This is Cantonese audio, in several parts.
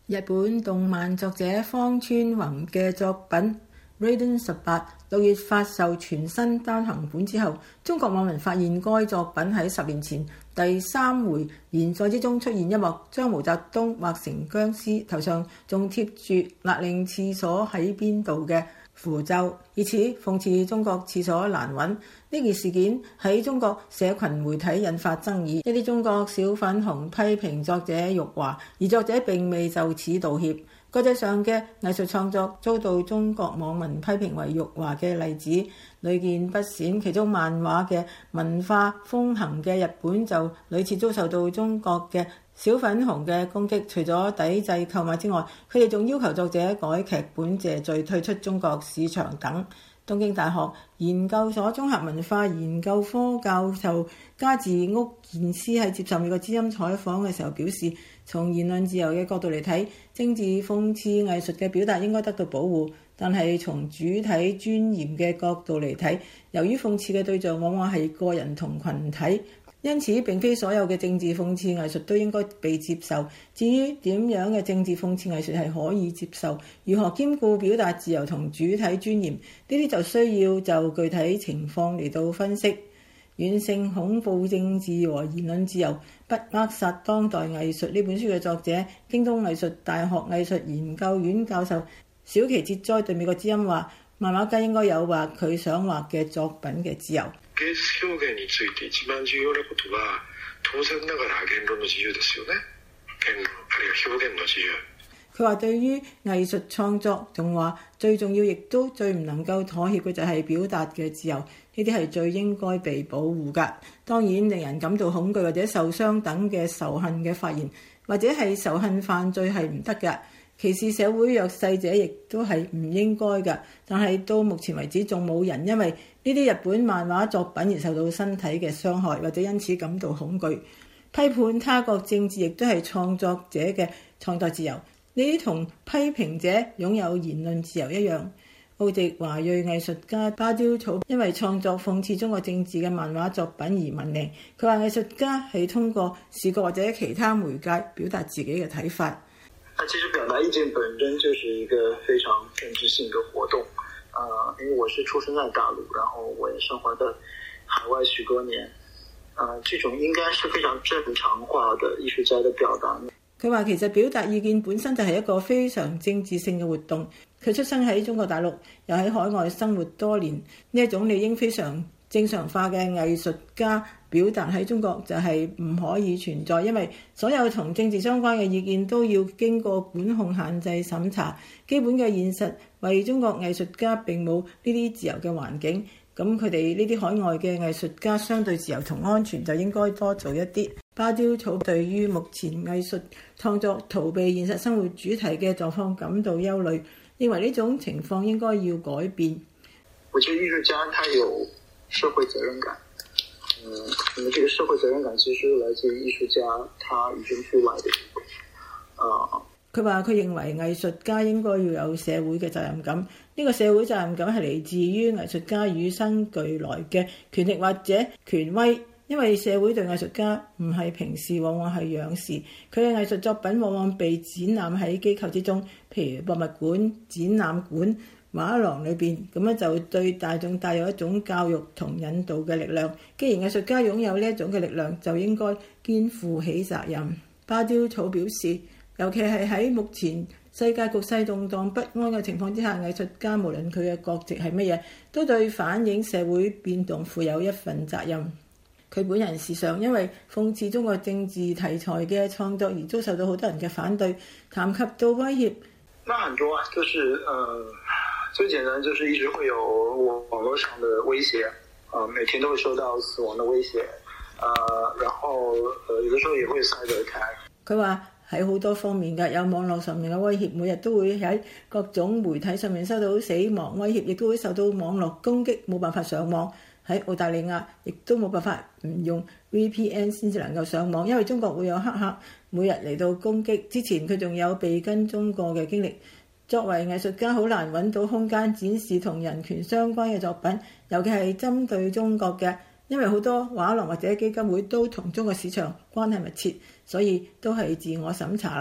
日本動漫作者荒川弘嘅作品《Raiden 18》6月發售全新單行本之後，中國網民發現該作品喺10年前第3回連載之中出現一幕，將毛澤東畫成僵屍，頭上仲貼住勒令廁所喺邊度嘅符咒，以此諷刺中國廁所難揾。呢件事件喺中國社群媒體引發爭議，一啲中國小粉紅批評作者辱華，而作者並未就此道歉。國際上嘅藝術創作遭到中國網民批評為辱華嘅例子屢見不鮮，其中漫畫嘅文化風行嘅日本就屢次遭受到中國嘅小粉紅嘅攻擊，除咗抵制購買之外，佢哋仲要求作者改劇本謝罪、退出中國市場等。東京大學研究所綜合文化研究科教授加治屋健司喺接受美國之音採訪嘅時候表示，從言論自由嘅角度嚟睇，政治諷刺藝術嘅表達應該得到保護，但係從主體尊嚴嘅角度嚟睇，由於諷刺嘅對象往往係個人同群體，因此並非所有嘅政治諷刺藝術都應該被接受。至於點樣嘅政治諷刺藝術係可以接受，如何兼顧表達自由同主體尊嚴，呢啲就需要就具體情況嚟到分析。遠勝恐怖政治和言論自由，不扼殺當代藝術呢本書嘅作者，京都藝術大學藝術研究院教授小崎哲哉對美國之音話，漫畫家應該有畫佢想畫嘅作品嘅自由。 芸術表現について一番重要なことは當然ながら言論の自由ですよね。言論あるいは表現の自由。 佢話對於藝術創作仲話最重要亦都最唔能夠妥協嘅就係表達嘅自由，呢啲係最應該被保護㗎。當然令人感到恐懼或者受傷等嘅仇恨嘅發言或者係仇恨犯罪係唔得㗎，歧視社會弱勢者亦都係唔應該㗎。但係到目前為止仲冇人因為呢啲日本漫畫作品而受到身體嘅傷害或者因此感到恐懼。批判他國政治亦都係創作者嘅創作自由，呢啲同批評者擁有言論自由一樣。澳籍華裔藝術家芭蕉草因為創作諷刺中國政治嘅漫畫作品而聞名。佢話藝術家係通過視覺或者其他媒介表達自己嘅睇法。 其實表達意見本身就是一個非常政治性嘅活動。因為我是出生在大陸，然後我也生活在海外許多年。這種應該是非常正常化的藝術家的表達。 佢話其實表達意見本身就係一個非常政治性嘅活動。佢出生喺中國大陸，又喺海外生活多年，呢一種理應非常正常化嘅藝術家表達喺中國就係唔可以存在，因為所有同政治相關嘅意見都要經過管控限制審查。基本嘅現實為中國藝術家並冇呢啲自由嘅環境，咁佢哋呢啲海外嘅藝術家相對自由同安全就應該多做一啲。芭蕉草對於目前藝術創作逃避現實生活主題嘅狀況感到憂慮，認為呢種情況應該要改變。 我覺得藝術家他有社會責任感，那麼這個社會責任感其實來自於藝術家他與生俱來的一種。 佢話佢認為藝術家應該要有社會嘅責任感，呢個社會責任感係嚟自於藝術家與生俱來嘅權力或者權威。因為社會對藝術家唔係平視，往往係仰視。佢嘅藝術作品往往被展覽喺機構之中，譬如博物館、展覽館、畫廊裏邊，咁樣就對大眾帶有一種教育同引導嘅力量。既然藝術家擁有呢一種嘅力量，就應該肩負起責任。芭蕉草表示，尤其係喺目前世界局勢動盪不安嘅情況之下，藝術家無論佢嘅國籍係乜嘢，都對反映社會變動負有一份責任。佢本人時常因為諷刺中國政治題材嘅創作而遭受到好多人嘅反對。談及到威脅， 那很多就是最簡單就是一直會有網絡上的威脅，每天都會收到死亡的威脅，然後有的時候也會 cyber attack。 佢話喺好多方面嘅有網絡上面嘅威脅，每日都會喺各種媒體上面收到死亡威脅，亦都會受到網絡攻擊，冇辦法上網。喺澳大利亞亦都冇辦法唔用 VPN 先至能夠上網，因為中國會有黑客每日嚟到攻擊。之前佢仲有被跟蹤過嘅經歷。作為藝術家，好難揾到空間展示同人權相關嘅作品，尤其係針對中國嘅，因為好多畫廊或者基金會都同中國市場關係密切，所以都係自我審查啦。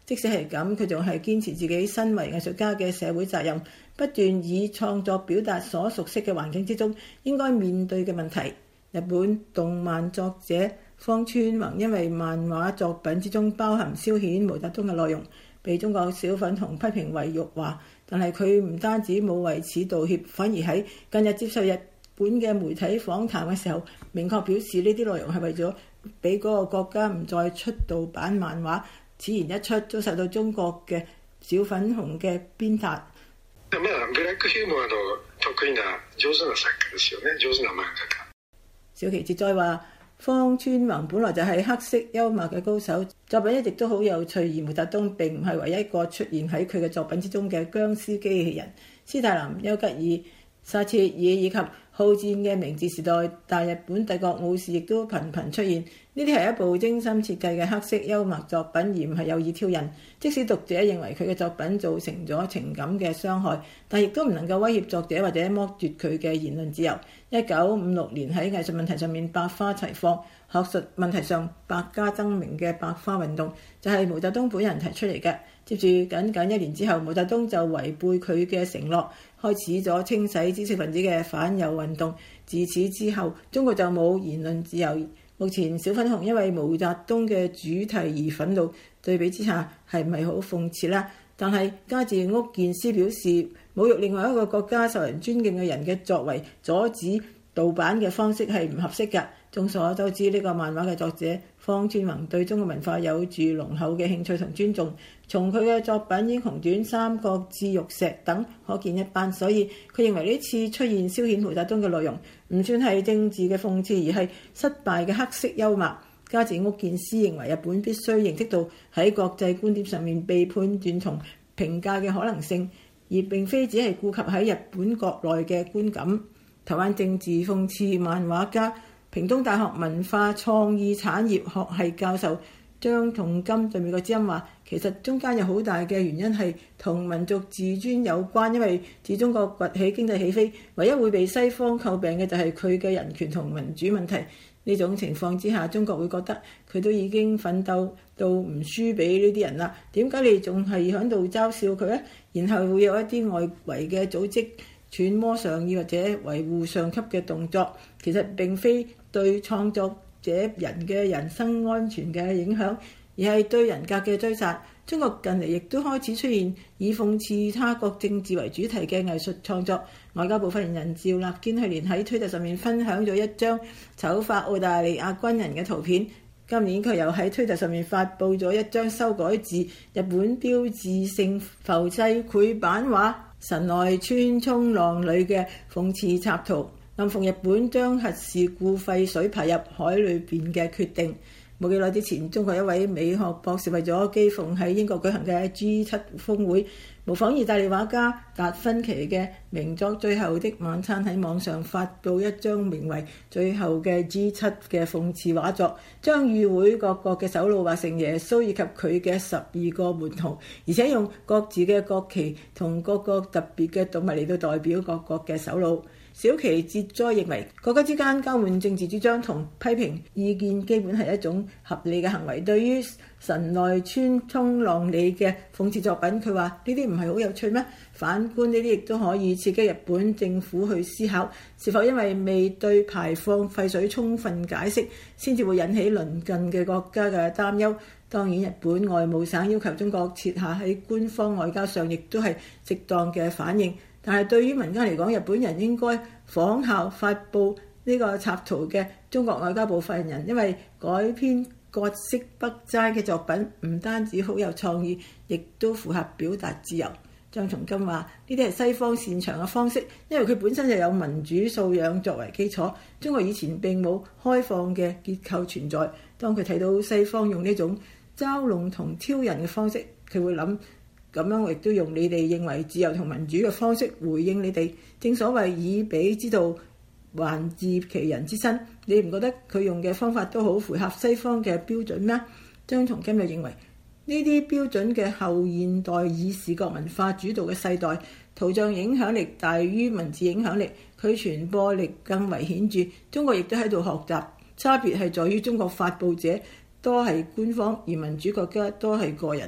即使係咁，佢仲係堅持自己身為藝術家嘅社會責任，不斷以創作表達所熟悉嘅環境之中應該面對嘅問題。日本動漫作者方川宏因為漫畫作品之中包含消遣毛澤東嘅內容，被中國小粉紅批評為辱華，但係佢唔單止冇為此道歉，反而喺近日接受日本嘅媒體訪談嘅時候，明確表示呢啲內容係為咗俾嗰個國家唔再出盜版漫畫。此言一出，遭受到中國嘅小粉紅嘅鞭撻。 ブラックヒューモアの得意な上手な作家ですよね。上手な漫畫家。 小琪哲再話，方川宏本來就係黑色幽默嘅高手，作品一直都好有趣。而毛澤東並唔係唯一一個出現喺佢嘅作品之中嘅僵屍機器人。斯大林、丘吉爾、撒切爾以及好戰嘅明治時代大日本帝國武士亦都頻頻出現。呢啲係一部精心設計嘅黑色幽默作品，而唔係有意挑釁。即使讀者認為佢嘅作品造成咗情感嘅傷害，但亦都唔能夠威脅作者或者剝奪佢嘅言論自由。1956年喺藝術問題上面百花齊放，學術問題上百家爭鳴嘅百花運動就係毛澤東本人提出嚟嘅。接住僅僅1年之後，毛澤東就違背佢嘅承諾，開始咗清洗知識分子嘅反右運動。自此之後，中國就冇言論自由。目前小粉紅因為毛澤東嘅主題而憤怒，對比之下係唔係好諷刺啦？但係加治屋健司表示，侮辱另外一個國家受人尊敬嘅人嘅作為，阻止盜版嘅方式係唔合適㗎。眾所周知，呢個漫畫嘅作者方川宏對中國文化有住濃厚嘅興趣同尊重，從佢嘅作品《英雄傳》《三國志》《玉石》等可見一斑。所以佢認為呢次出現消遣毛澤東嘅內容唔算係政治嘅諷刺，而係失敗嘅黑色幽默。加治屋健司認為日本必須認識到喺國際觀點上面被判斷同評價嘅可能性，而並非只係顧及喺日本國內嘅觀感。台灣政治諷刺漫畫家、屏東大學文化創意產業學系教授張同金對美國之音話，其實中間有好大嘅原因係同民族自尊有關，因為自中國崛起經濟起飛，唯一會被西方詬病嘅就係佢嘅人權同民主問題。呢種情況之下，中國會覺得佢都已經奮鬥到唔輸俾呢啲人啦，點解你仲係喺度嘲笑佢呢？然後會有一啲外圍嘅組織揣摩上意或者維護上級嘅動作，其實並非對創作者人嘅人身安全嘅影響，而係對人格嘅追殺。中國近嚟亦都開始出現以諷刺他國政治為主題嘅藝術創作。外交部發言人趙立堅去年喺推特上面分享咗一張醜化澳大利亞軍人嘅圖片，今年佢又喺推特上面發布咗一張修改自日本標誌性浮世繪版畫《神奈川沖浪裏》嘅諷刺插圖，暗諷日本將核事故廢水排入海裏邊嘅決定。冇幾耐之前，中國一位美學博士為咗譏諷喺英國舉行嘅 G7 峰會，模仿意大利畫家達芬奇嘅名作《最後的晚餐》，喺網上發布一張名為《最後嘅 G7》嘅諷刺畫作，將與會各國嘅首腦畫成耶穌以及佢嘅12個門徒，而且用各自嘅國旗同各個特別嘅動物嚟到代表各國嘅首腦。小琪哲哉認為，國家之間交換政治主張同批評意見基本係一種合理嘅行為。對於神奈川沖浪裏嘅諷刺作品，佢話呢啲唔係好有趣咩？反觀呢啲亦都可以刺激日本政府去思考，是否因為未對排放廢水充分解釋，先至會引起鄰近嘅國家嘅擔憂。當然，日本外務省要求中國撤下喺官方外交上，亦都係適當嘅反應。但係對於民間嚟講，日本人應該仿效發布呢個插圖嘅中國外交部發言人，因為改編葛飾北齋嘅作品唔單止好有創意，亦都符合表達自由。張松金話：呢啲係西方擅長嘅方式，因為佢本身就有民主素養作為基礎。中國以前並冇開放嘅結構存在。當佢睇到西方用呢種嘲弄同挑釁嘅方式，佢會諗。咁樣我亦都用你哋認為自由同民主嘅方式回應你哋。正所謂以彼之道還治其人之身，你唔覺得佢用嘅方法都好符合西方嘅標準咩？張松金又認為呢啲標準嘅後現代以視覺文化主導嘅世代，圖像影響力大於文字影響力，佢傳播力更為顯著。中國亦都喺度學習，差別係在於中國發布者多係官方，而民主國家多係個人。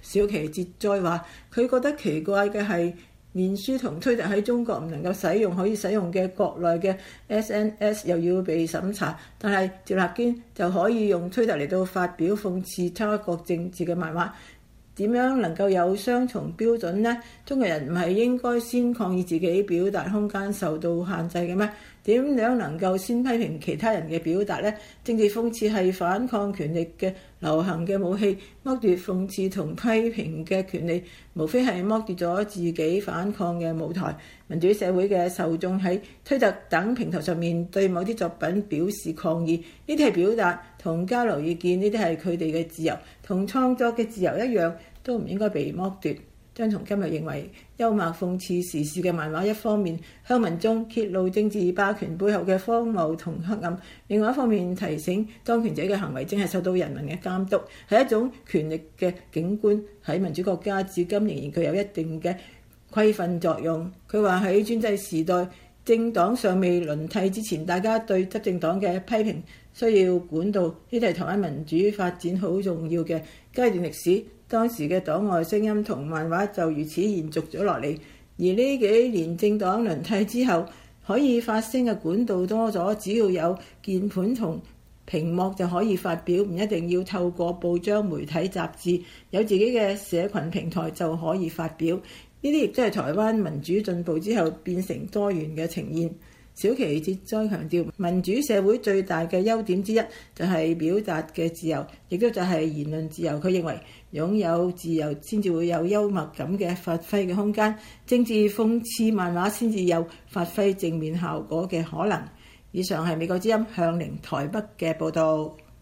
小琪節再話，佢覺得奇怪嘅係面書同推特喺中國唔能夠使用，可以使用嘅國內嘅 SNS 又要被審查，但係趙立堅就可以用推特嚟到發表諷刺他國政治嘅漫畫。點樣能夠有雙重標準呢？中國人唔係應該先抗議自己表達空間受到限制嘅咩？點樣能夠先批評其他人嘅表達呢？政治諷刺係反抗權力嘅流行嘅武器，剝奪諷刺同批評嘅權利，無非係剝奪咗自己反抗嘅舞台。民主社會嘅受眾喺推特等平台上面對某啲作品表示抗議，呢啲係表達同交流意見，呢啲係佢哋嘅自由，同創作嘅自由一樣，都唔應該被剝奪。張松今日認為，幽默諷刺時事嘅漫畫一方面向民眾揭露政治霸權背後嘅荒謬同黑暗，另外一方面提醒當權者嘅行為正係受到人民嘅監督，係一種權力嘅景觀，喺民主國家至今仍然具有一定嘅規範作用。佢話喺專制時代，政黨尚未輪替之前，大家對執政黨嘅批評需要管道，呢啲係台灣民主發展好重要嘅階段歷史。當時嘅黨外聲音同漫畫就如此延續咗落嚟，而呢幾年政黨輪替之後，可以發聲嘅管道多咗，只要有鍵盤同屏幕就可以發表，唔一定要透過報章、媒體、雜誌，有自己嘅社群平台就可以發表。呢啲亦都係台灣民主進步之後變成多元嘅呈現。小琪節再強調，民主社會最大嘅優點之一就係表達嘅自由，亦都就係言論自由。佢認為擁有自由先至會有幽默感嘅發揮嘅空間，政治諷刺漫畫先至有發揮正面效果嘅可能。以上係美國之音向寧台北嘅報導。